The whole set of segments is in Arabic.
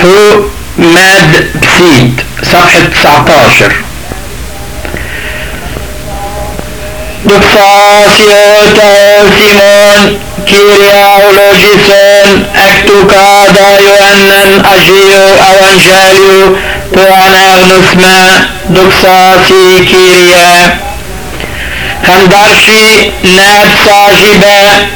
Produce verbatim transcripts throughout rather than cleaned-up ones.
هو ماد بسيط صفحة تسعتاشر. دفاسيوتا سيمون كيرياولوجيسون اكتوكا دا يوانن اجيو اوانجاليو توانا اغنسما دكساسي كيريا خندرشي ناب ساجبا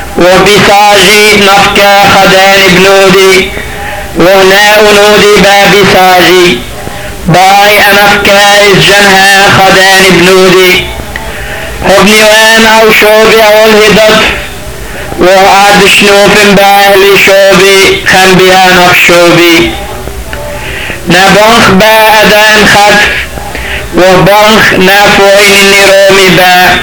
وبساجي نفكا خدان بنودي وهنا ونودي بابي ساجي باي انفكا ازجنها خدان بنودي هبني وان او شوبي او الهدف وعاد شنوفن باهلي شوبي خن بها نف شوبي نبنخ با ادان خطف وبنخ نافويني رومي با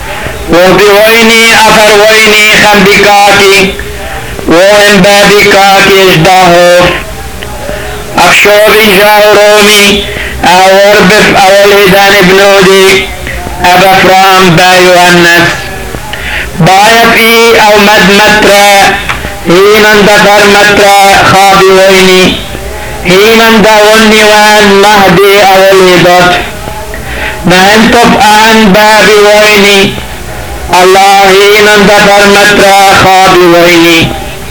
وبويني افر ويني خن بكاكي وان بابي كاكي اشداهوف افشوبي جاو رومي او اربف او الهدان بنودي ابا فرام بايو الناس بايف اي او مد مترا هيمن دفر مترا خابي ويني هيمن داوني وان مهدي او الهدات نهنتف ان بابي ويني الله هيمن دفر مترا خابي ويني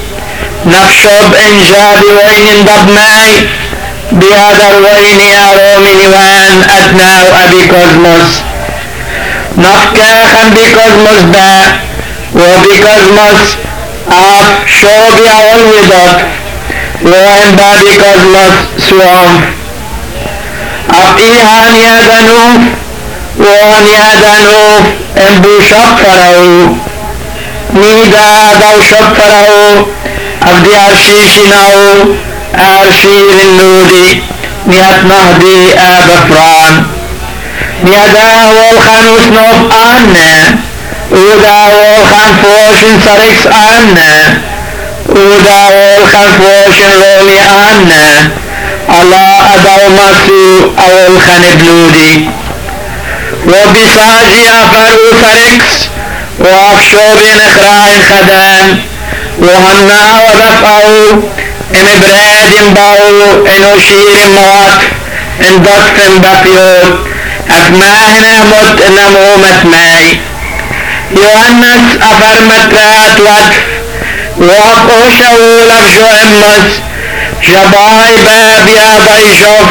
نفشب ان جابي ويني دب معي بهذا ويني ارومي وان ادناو ابي كوزموس نفكا خن بكوزموس با وبكوزموس اف شوبي اول ودات وان با بكوزموس سوام اف ايهان يادنوف وان يادنوف انبو شفرهو نيدا دو شفرهو اف دي ارشيشناو ارشير النودي نيات مهدي ابفران نيادا والخان وسنوب آنا ودا والخان فوشن سريكس آنا ودا والخان فوشن لولي آنا الله أدو مسو أولخان بلودي وبساجي أفرو سريكس وأفشوبي نخراين خدان وهنا ودفعو إن براد باو إنو شير موات إن دفن بفيوت أفماهنا مت نمومت ماي يوهنس أفرمترات وطف وأفوشو لفجو امس جباي بابيا ضيشوف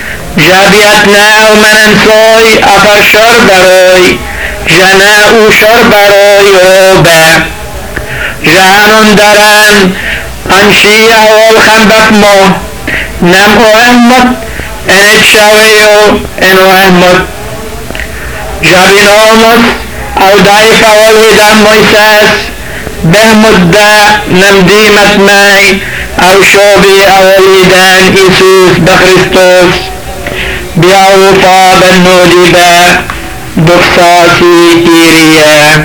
جابيتنا ومننسوي أفرشر بروي جناء شربروي وبا جانون دران أنشي أول خنبفمو نم أهمت ان اتشاويو انو احمد جابينومس او دايف اوليدان مويساس بهمد دا نمديمت ماي او شوبي اوليدان ايسوس بخريستوس بيعوفا بنودي با دكساسي كيريا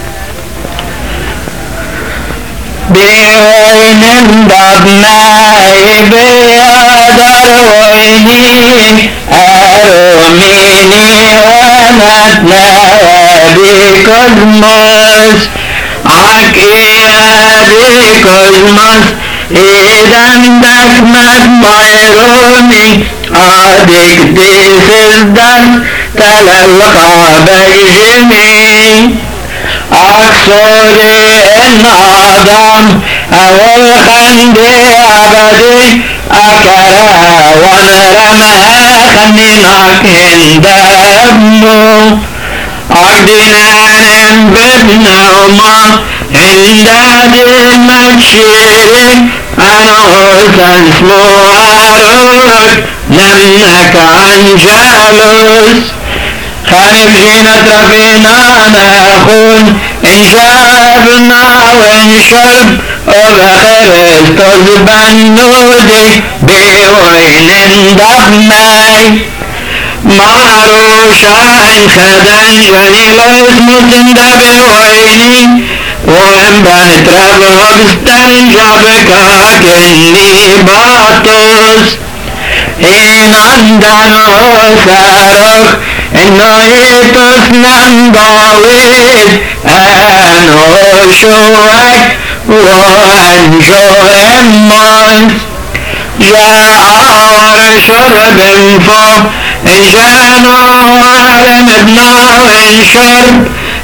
بوين دب ماي بيادر ويني أروميني ومتنا بكوزموس عكيا بكوزموس إذن دكمت ميرومي عادك ديسدن تلالقا بجمي أكسوري إن آدم أول خندي أبدي أكرا ونرمها خنيناك هندبنو أقدنان بدنوما هندادي مكشيري أنا أرسل اسمو أروك لمنك أنجالوس خانف جينة رفينا ناخون إن شابنا وإن شرب وبخرستوس بنودي بوين دبماي معروشا إن خدان جنيل اسمو سندب ويني وإن بنترب وبستنجا بكاكني باتوس إن عندنا سارك إنه يتصنن ضويد أنو شوك وأنشو إمانس جاء ورشرب فوق جانوا على مدنا شرب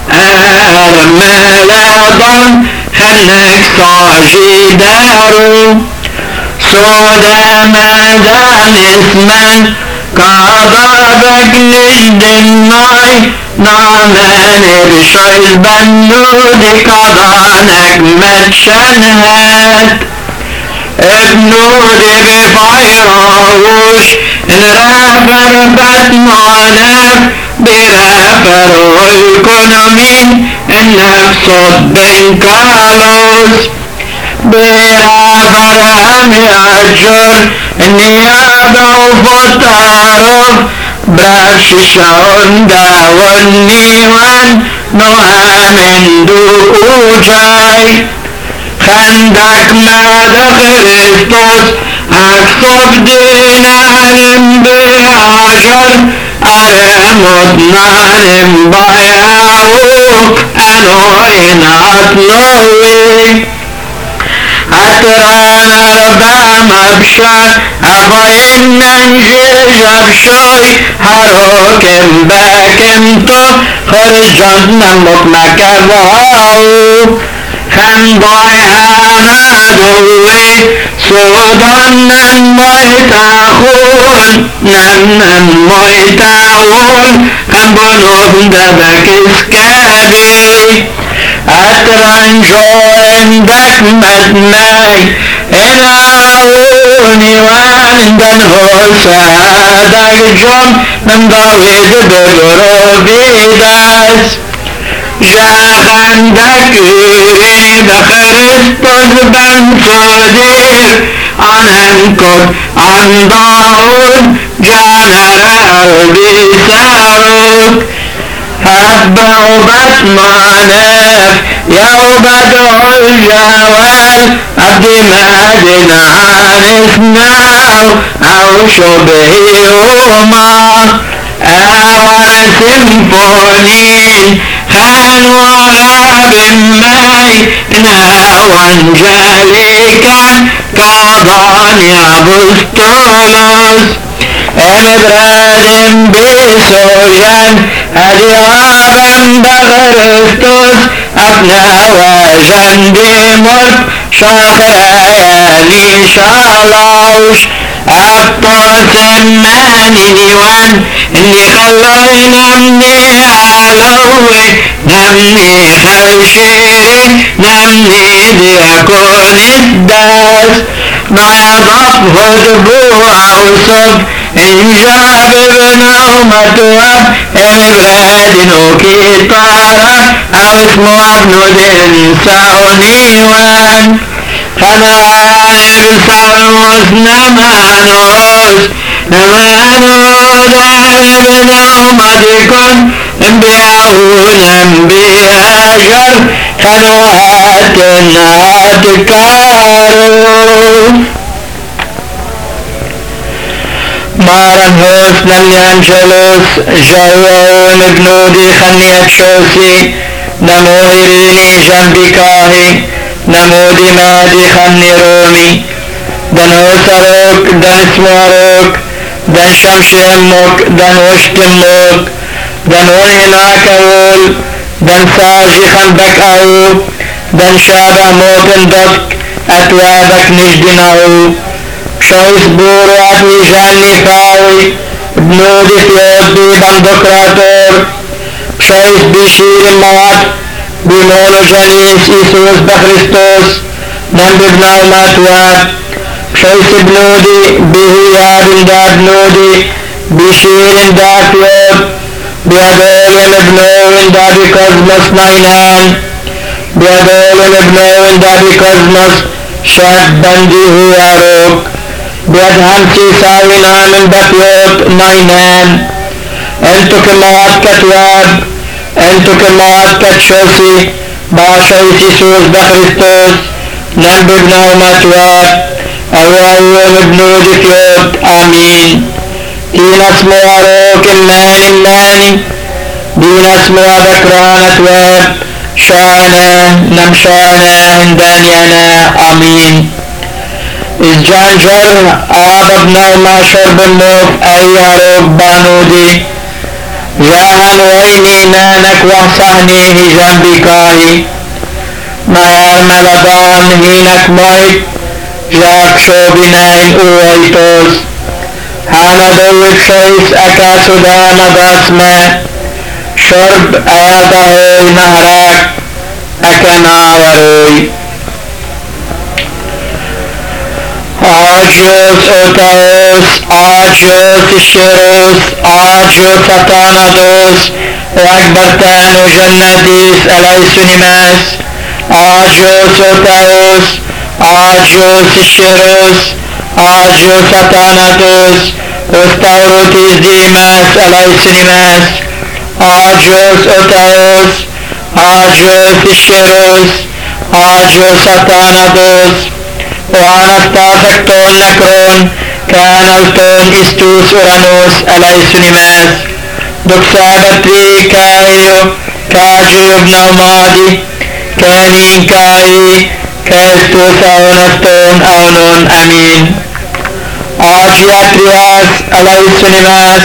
أرملضا خلك صاجي دارو صودا مدان اسما قضابك للدناي نعمان بشعر بنود قضانك متشنهات ابنودي بفيروش الرافر باتمانف برافر والكونومين النفس بن كالوس برافر هم يأجر النيابة وفتارف برافش شوندا والنيوان نوامن دوجاي خندق ماذا خريستوس أكسب دينارم بعشر أرمد نارم بايعوك أنوين أطلوي أتران أربع مبشر أفاين ننجيش أبشوي هروكم باكم تو خرجان نمك مكبهاو خندايها ندوي سودان نميتاخون نم نميتاخون كنبنوهم دبك اسكابي أتران جويندك مدناي إلاوني واندن هوسادك جون نمضاويد بغروبيداس جاخندك يريد خريستوس بن صدير عنكم عن داود جانر بيساروك هبعوا بطمانك يوبدعوا الجوال عبد مهدن عن اسماو او شبههما اوان سيمفونين خان وراب ماي ناوان جالكا كاضان يابستولوس امبرادم بسوجان اديابا بغرستوس ابنا وجن بملك شاخراني شالاوش أبطوس ماني نيوان اللي خلوي نمني علوي نمني خلشيري نمني ديكون الداس ما يضف هدبوها وصب إنجاب ابنه متوب إبراد نوكي طارة أو اسمه ابن دنساونيوان خنائب سالوس نمانوس نمانو دائب نومدكن انبياؤون بأجر خنوات ناتكارو مارن هوس نميان شلوس جاوون ابنودي خنيت شوسي نمو إريني جنبكاهي نمو دمادي خني رومي دنو سروك دن سواروك دن شمش امك دن وشت امك دن ونهناك اول دن ساجي خنبك او دن شابه موتن دك اتوابك نجدن او شويس بورو اتوي جاني فاوي ابنودي فيودي بندقراتور شويس بشير الموات بمولو جانيس إيسوس بخريستوس نم ببناو ماتوات شويس بنودي بهياب داد نودي بشير داد يود بيادول ابنو داد كوزموس ناينان بيادول ابنو داد كوزموس شاد بندي هياروك بياد همسي ساوينا من بطيوت ناينان انتو كموات كتواب انتو كموات كتشوسي باشويس يسوس بخريستوس نم ببناو ماتوات اوائيو ابنو دفيوت امين دين اسمو اروك المان المان دين اسمو بكرانة واب شانا نمشانا هندانيانا امين الجانجر آبدنا ما شرب النوف أيارو بانودي جاهن ويني نانك وحصاني هجان بكاهي ما يرمل بان هينك مويت جاك شوبنين اويتوز هانا دوك شيس اكاسو دانا باسمه شرب اياته نهرك اكنا وروي آجوز اوتاوس آجوز الشروس آجوز ستانادوس واكبرتان جنتيس الايسونيماس آجوز اوتاوس آجوز الشروس آجوز ستانادوس واستوروتيس ديماس الايسونيماس آجوز اوتاوس آجوز الشروس آجوز ستانادوس وانستاسكتون نكرون كانلتون استوس اورانوس الايسونيماس دكسابتري كايو كاجو بنومادي كانين كاي كاستوس اونستون اونون امين اجياترياس الايسونيماس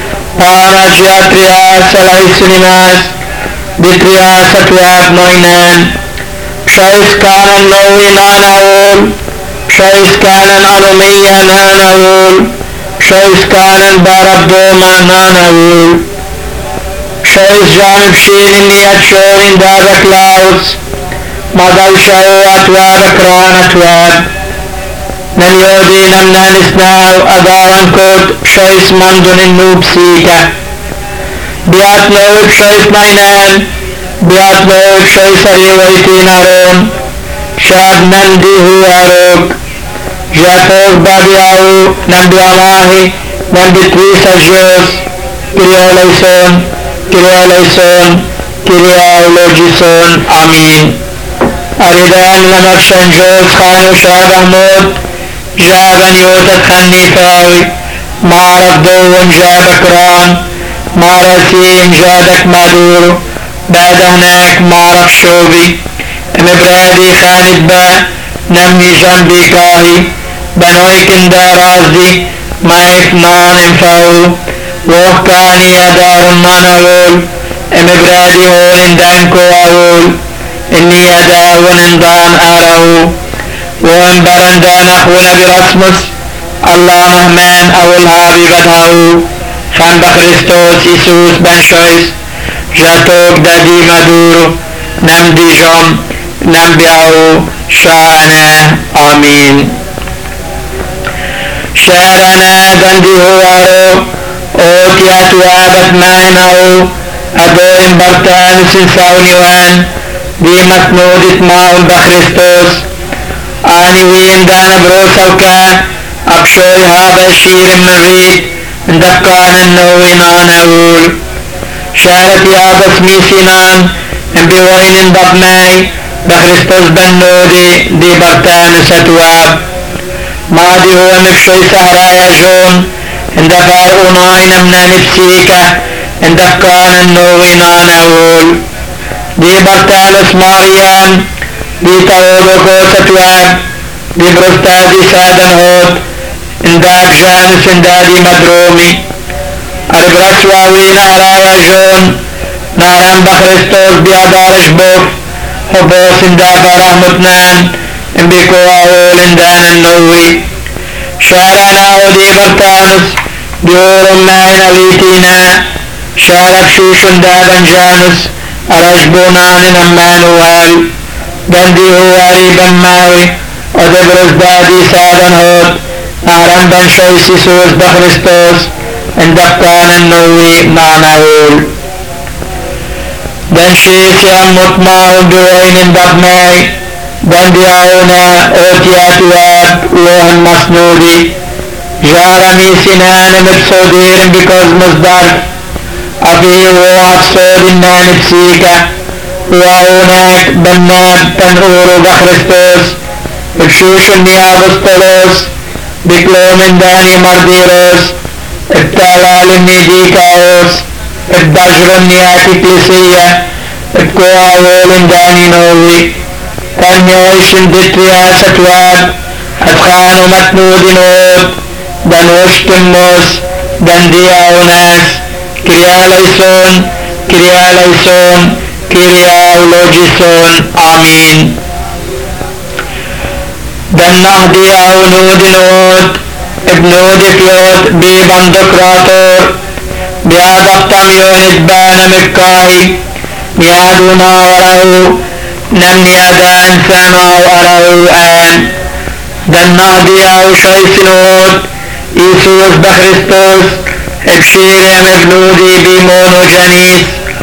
وانجياترياس الايسونيماس بترياس اتواب نوينان شايس كان النووي ناناول شايس كان الأنومية ناناول شايس كان باربدوما ناناول شايس جانب شيرين يتشورين دابك لاوس مدل شايو أتواب كران أتواب نليودي نمنا نسناو أدارن كود شايس مندون النوب سيكا بيات نوب شايس ناينان بيات نوب شايس ريويتين أرون شاد نندي هو أروك جاتوك بابياو نندي الله نندي تريسا جوز كريو ليسون كريو ليسون كريو لوجيسون آمين أريدان لمكشن جوز خانو شاد أحمود جابن يوتت خنيفاوي معرف دون جابك ران معرفين جادك مدور بعد هناك معرف شوبي مبرادي خالد با نمي جنبي كاهي بنوي كندا رازي ما يفنان انفاو ووكاني ادار ناناول مبرادي هول دانكو اول اني اداون اندان ارو وانبرن دان اخونا برسمس الله مهمان اول هابي بدهو خان بخريستوس يسوس بن شويس جاتوك دادي مدورو نمدي جم نمبيعو شاعنا آمين شعرنا دندي هوارو اوتيات وابت ماهنو ادوين برتان سنساونيوان دي مسنودت ماون بخريستوس آني وين دان بروسوكا ابشوي هذا الشير المريد دكان النوين آناول شارت يابس ميسينان بوين ضبناي بخريستوس بنودي دي برتان ستواب مادي هو مكشوي سهرايا جون اندفار اوناين امنا نبسيكا اندفكان النوين آناول دي برتان اسماعيان دي تاودوكو ستواب دي برستادي سادن هوت انداك جانس اندادي مدرومي ارقرسواوين ارايا جون نارن بخريستوس بيادارش بوك حبوس اندابا رحمتنان انبيكو اول اندان النووي شارنا ودي برتانس ديورم ماين اليتينا شارك شوش اندابا جانس ارشبونان نمانوال دندي هواري بماوي ودبرز دادي سادن هود نارن بن شويسي سوس بخريستوس اندبكان النووي ناناول دنشيس يم مطمع بوين اندبناي دنديعونا اوتيات واب وهن مسنودي جارمي سنان مبسودير بكوز مصدر افي وعب صود النان بسيكا وهناك بناب تنورو بخريستوس بشوش النيابستولوس بكلومن داني مرديروس ابتالال النيديكاوس ابدجر النياتي كليسية ابكواهول داني نووي كان يعيش الدتريا ستواب اتخانو matnudinot, dan ostemos, dan diaunas, Kyrie eleison, Kyrie eleison, Kyrie eulogison. Amin. Dan nahdiaunudinot, ibnudipiot, bibandokrator, biadaptam yonit banamikkai, miaduna warau, namniadan sanau arau an. Dan nahdiau shaisinot, Isus b'Christos, ebshirem ibnudi bimonogenis,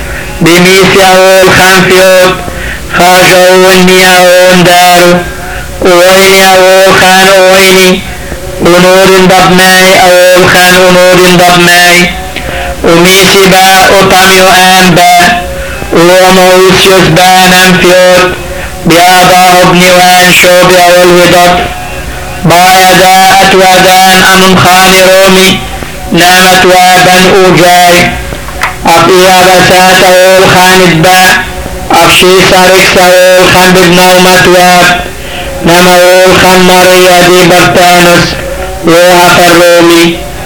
bimisiaol chanfiot, chajaun miaon daru, uoini aol chan uoini, unurin dabmei aol chan unurin dabmei, umisiba otamio amba, uomoisius banam fiot, biaba hobniwan shobi aol widot, Bayada atwadan anum khani romi namat waban ujai apiya basat awol khanid ba afshi sarik sawol khan bibnaw matwab nama awol khan mariya di bartanus woha farromi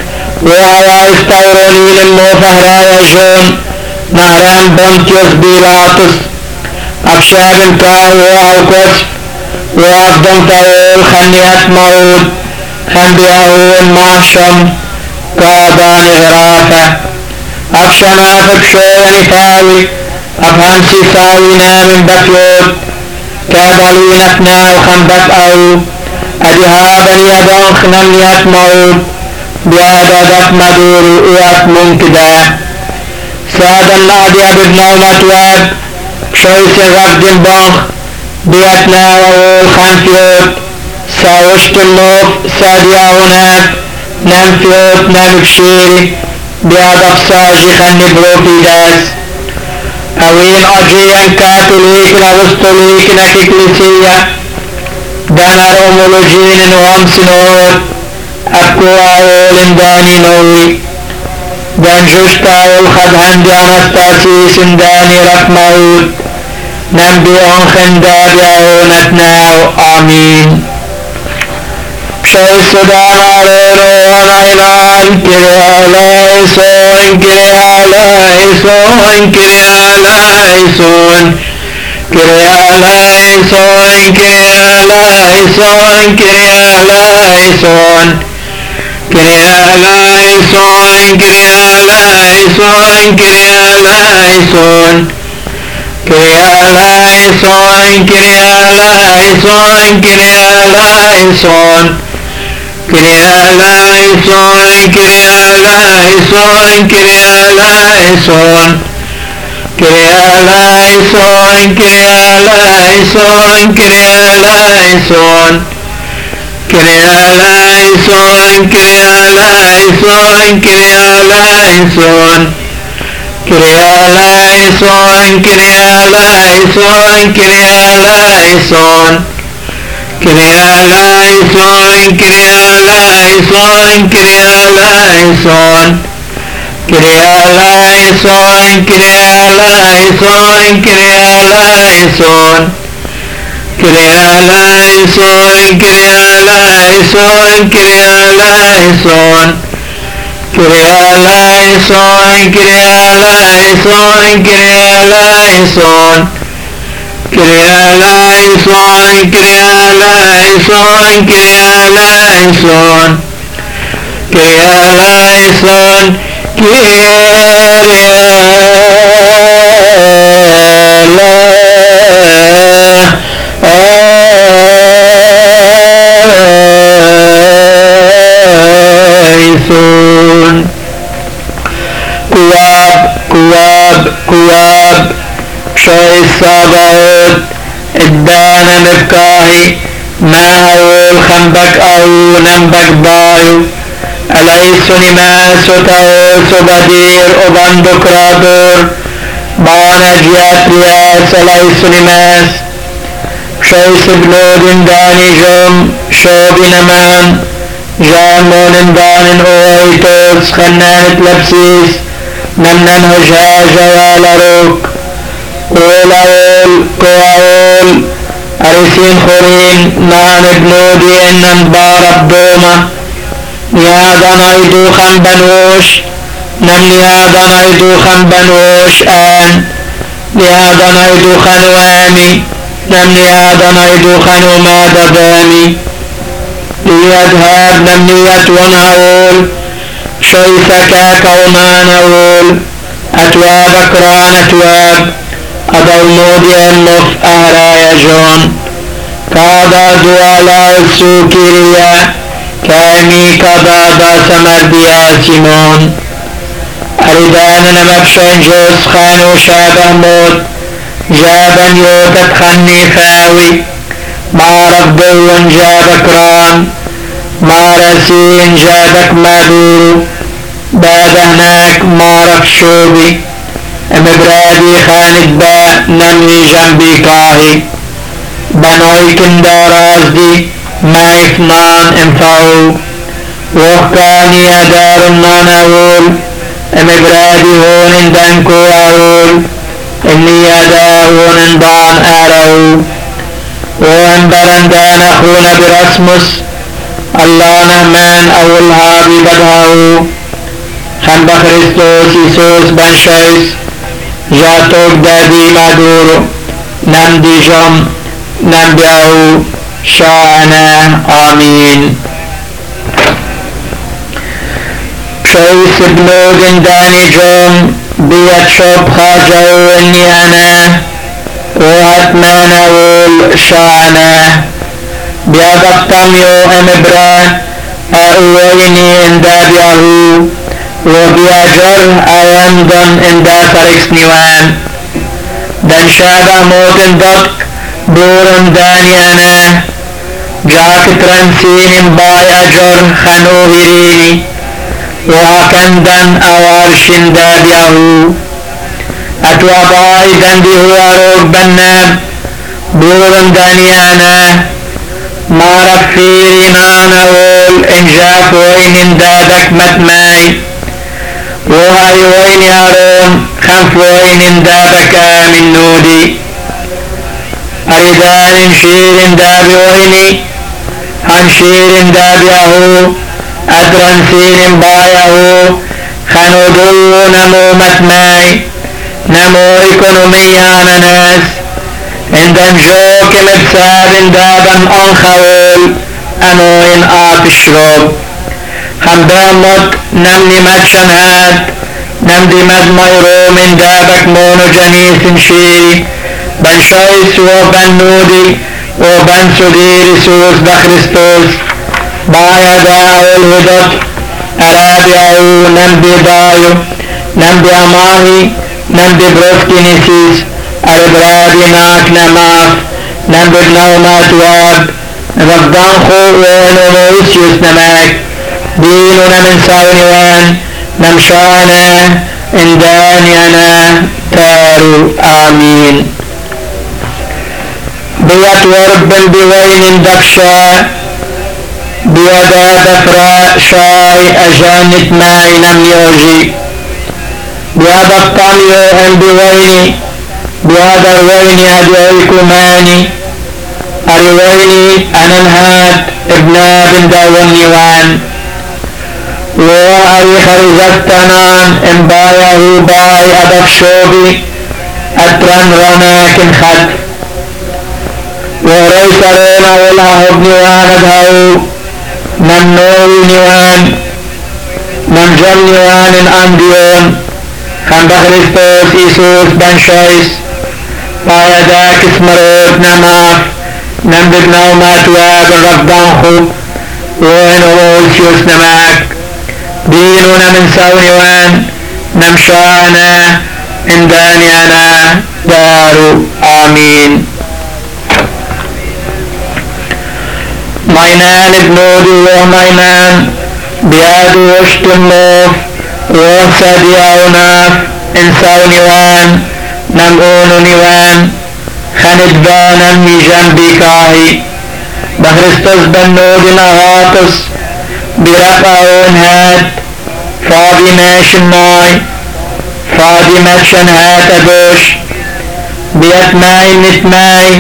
woha istawroni limmo fahraya jon nahram bontios bilatus afshabim ka woha ukos وأفضل تقول خنيات موت خنبيعون معشم قادان غرافة أفشنا فكشوني فاوي أفهمسي ساوينا من بفيوت كادلين أثناء وخنبت أو أجهابا يدون خنيات موت بيادة مدور ويات منكدا سادة النادي أبدنا ومتواب شويس غفدين بانخ بيتنا وول خنفيوت ساوشت اللوف سادياونات نمفيوت نمكشيري بيادف ساجي خني بروفيداس اوين اجيان كاتوليك نغستوليك نكيكليسية دانار امولوجين وامسنوت اكو اول انداني نوي دان جوشتا والخدهن دي انستاسيس انداني رقماوت نبي أنخندا بيعونتنا آمين شوي سودان علينا ونعينان كري عليسون كري عليسون كري عليسون كري عليسون كري عليسون كري عليسون كري عليسون كري عليسون كري عليسون Kyrie eleison, Kyrie eleison, Kyrie eleison, Kyrie eleison, Kyrie eleison, Kyrie eleison, Kyrie eleison, Kyrie eleison, Kyrie eleison, Kyrie eleison, Kyrie eleison, Kyrie eleison. Kyrie eleison, Kyrie eleison, Kyrie eleison, Kyrie eleison, Kyrie eleison, Kyrie eleison, Kyrie eleison, Kyrie eleison, Kyrie eleison, Kyrie eleison, Kyrie eleison, Kyrie eleison. Kyrie eleison, Kyrie eleison, Kyrie eleison, Kyrie eleison, Kyrie eleison, Kyrie eleison, Kyrie eleison, Kyrie كواب شوي الصابعود الدانا مبكاهي ما هول خنبك أو نمبك بايو أليسوني ما ستاو سبدير أبندكراتور بانا جياترياس أليسوني ماس شوي سبنودين داني جم شوبي نمان جامون دانن أويتوس خنانت لبسيس نمنن هجاجة والروك قول قول أرسين خورين نان ابنودي إنن بارب آدانای دوخم بنوش نم لآدانای دوخم بنوش آن لآدانای دوخن وامی نم لآدانای دوخن وما ددامي ليذهب نم ليتون أول شيثك كومان أول أتواب أكران أتواب أدو مودي المف أهرايا جون كادا دوالا السوكيريا كامي كادا دا سمرديا سيمون أردان نمكشن جوز خانو شابه موت جابن يوتت خني فاوي مارك دون جابك رام مارسين جابك مادور بعد هناك مارك شوبي امبرادي خاند با نمي جنبي كاهي بنوي كنداراز دي ما اثنان انفعو وكاني ادار النان اول امبرادي هون اندنكو اول اني ادار هون اندان ارو وانبرن دان اخونا برسمس الله نهمان اولها ببدهو خنب خريستوس يسوس بن شيس جاتوك دادي مادور نم دي جم نم بيعو شاعنا آمين شيس بلوغن داني جم بيت شوب خاجو اني انا وهتمان اول شاعنا بيادقتم يو امبرا اعويني انداد يهو وبيجر ايامدن اندا فريكس نيوان دن شابه موتن دك بورن داني انا جاك ترنسين باي اجر خنو هيريني وهكندن اوارشن داد يهو اتوا باي دندي هو روك بنام بورن داني انا مارك فيرين انا اول انجاف وين دادك متماي وهاي وين يارون خنف وين دابك من نودي اردان شير داب ويني هن شير داب يهو ادرن سير بايهو خنودو نمو متماي نمو ايكونوميان ناس عندن جوك مبساد دابن انخول انوين آتشروب خمدامت نمني مدشن هاد نمدي مد ميرو من دابك مونو جنيس شيري بن شايس وبن نودي وبن سدير سوس بخريستوس بايا داو الهدد ارابياو نمدي دايو نمدي اماهي نمدي بروسكينيسيس اربرادي ناك نماف نمدي نومات واب رفضان خو ونموسيوس نماك ديننا من ساونيوان نمشانا اندانينا تارو آمين بيات ورب بوين دكشا بيدا دفرا شاي أجانت ماي نميوجي بيدا الطاليو ان بويني بيدا الويني أدويكماني أرويني أنا الهاد ابن بن داون نيوان وأري خرزتنان إن بايه باي أدف شوبي أترن رناكن خد وريس رينا ولا هب نيوان أدهو من نوي نيوان من جل نيوان الأنديون خند خريستوس إيسوس بن شايس بايا داك اسمروت نماف نمدد نومات واب رفضان خب وين أولسيوس نماك ديننا من ساونيوان نمشانا اندانيانا دارو آمين ماينان ابنودي وماينان بيادو وشتموف وصدياوناف ان ساونيوان نمؤونو نيوان خندبانا ميجان بيكاهي بخريستوس بنودي نغاطس برقاون هات فاضي ماشن ناي فاضي ماشن هات ادوش بيت ماي نت ماي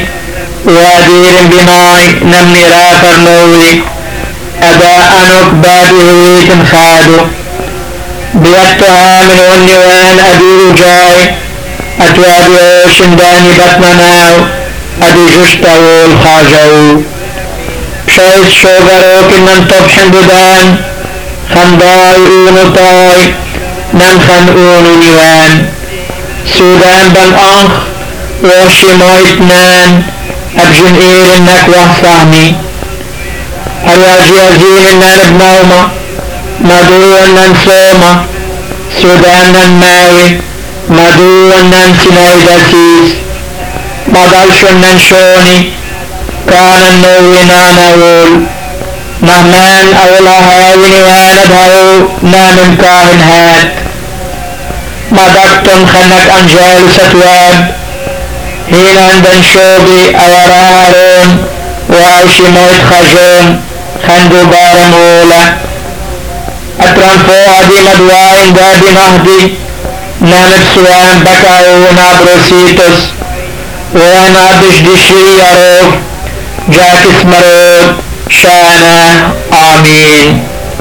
وادير بناي نمني رافر نوي ادا انوك بادي هوي ديت خادو بيتها من ونوان أدو جاي أتوابي شنداني بطنناو أدو جشتاو الخاجو شايس شوغرو كنن طبحن بدان خنداي اونو طاي نن خن اونو نيوان سودان بن أنخ وشي مويتنان أبجن إير النكوة صامي أرواجي أزين نن بنوما مدو نن سوما سودان نن ماوي مدو نن سناي دسيس مدلشن نن شوني كان النوي ناناول نهمان أولا هاوني واندهو نامن كاهن هات مدكتم خنك أنجال ستواب هنا عندن شوبي أورارون وعوشي موت خجون خندو بارم أولا أتران فوعدي مدوائن دادي مهدي نامت سوان بكاو نابروسيتوس وانا دش دشي يروف جاكس مرود شانا آمين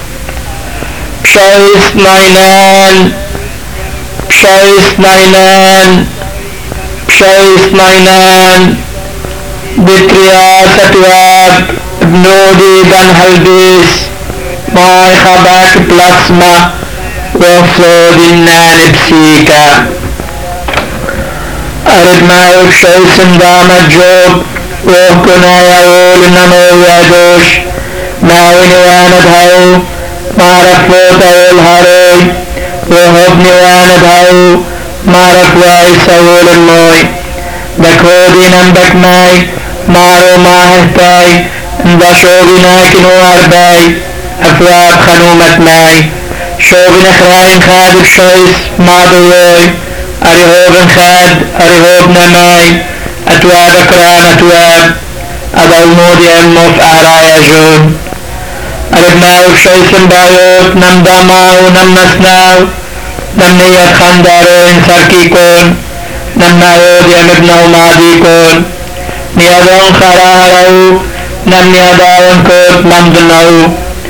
بشايس ناينان بشايس ناينان بشايس ناينان بكريا ستواب بنودي بن هلبيس ماي خباك بلاسما وفلود النان بسيكا أرد معك شايس دامت جوب وكنا يقول نمو يدوش ماوي نواند هاو معرف فوتا الهروي وهب نواند هاو معرف وايس اول الموي بكودي نمبك ماي مارو ماهتاي اندشوغي ناكنو عرباي افواب خنومت ماي شوغي نخراين خادب شايس مادوي أريهوبن خاد أريهوب نماي أتواب أكران أتواب أدو مودي أموف أهرايا جون أربناو بشيسن بايوت نم داماو نم نسناو نم نيت خاندارو انسركي كون نم نايودي أمبناو مادي كون نيادون خرارو نم نياداون كوت نم دناو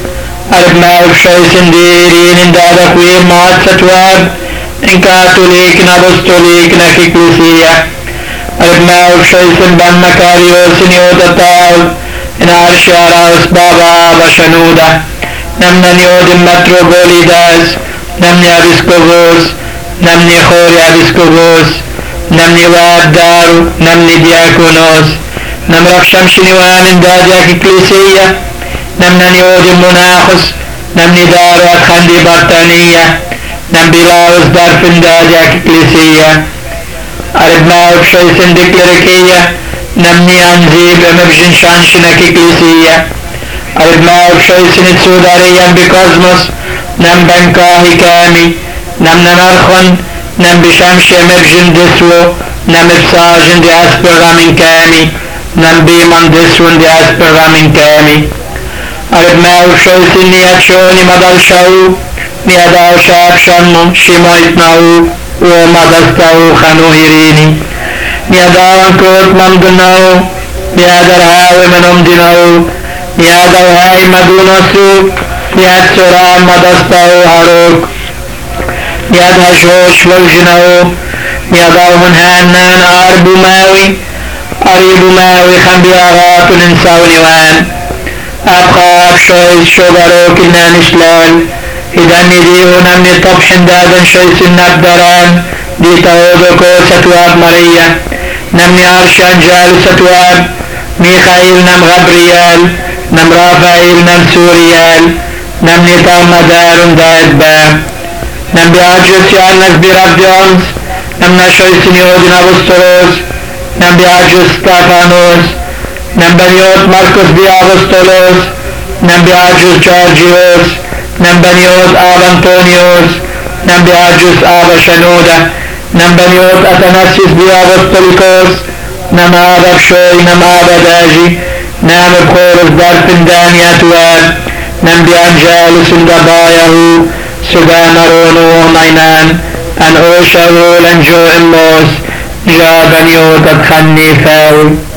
أربناو بشيسن ديرين اندادك وير مات ستواب إن كاتوليك نبستوليك نكيكلوسية أربناو بشيسن بن مكاريوس نيودتاو إن عرشاراوس بابا بشنودة نمنا نيود متروبوليداس نمني أبسكوبوس نمني خوري أبسكوبوس نمني واد دارو نمني دياكونوس نمرف شمش نيوان انداديا كيكلوسية نمنا نيود مناخس نمني دارو أتخندي برطانية نم بلاوس دار فنداديا كيكلوسية أربناو بشيسن ديكلريكية نمني أنزيب مبجن شانشنا كيكليسية أربناو بشيسن تسوداريا بكوزموس نم بنكاهي كامي نم نمرخن نم بشمش مبجن دسو نم بساجن دي أسبرغامين كامي نم بيمن دسون دي أسبرغامين كامي أربناو بشيسن نياتشوني مدل شاو نياداو شاب شنم شمايتناو ومدستاو خنو هيريني نياداوان كوت ممدناو نيادر هاوي منم ديناو نياداو هاي مدونسو نياد سرام مدستاو هاروك نياد هشوش وجناو نياداو هنهانان آربو ماوي أريبو ماوي خنبياغات ننساو نيوان أبخاب شويس شوغارو كنا نشلال إذن نديو نمني طبحن دادن شيس النبدران دي تهودو كو ستواب مريا نمني عرشان جال ستواب ميخائيل نم غبريال نم رافائيل نم سوريال نمني تام دار دايد باب نم بيعجز يالنس برب جونس نمنا شيس نيود نابستروس نم بيعجز ستافانوس نم بنيوت مركز بيابستولوس نم بيعجز جورجيوس نم بنيوت آب أنطونيوس نم بيعجز آب شنودة نم بنيوت أتنسيس بياب أبطليكوس نم آب بشوي نم آب داجي نم بخورس درفن دانيات واب نم بيانجالس اندبايهو سدامرونو ومينان أن أوشهو لنجو إموس جا بنيوت أتخني فاو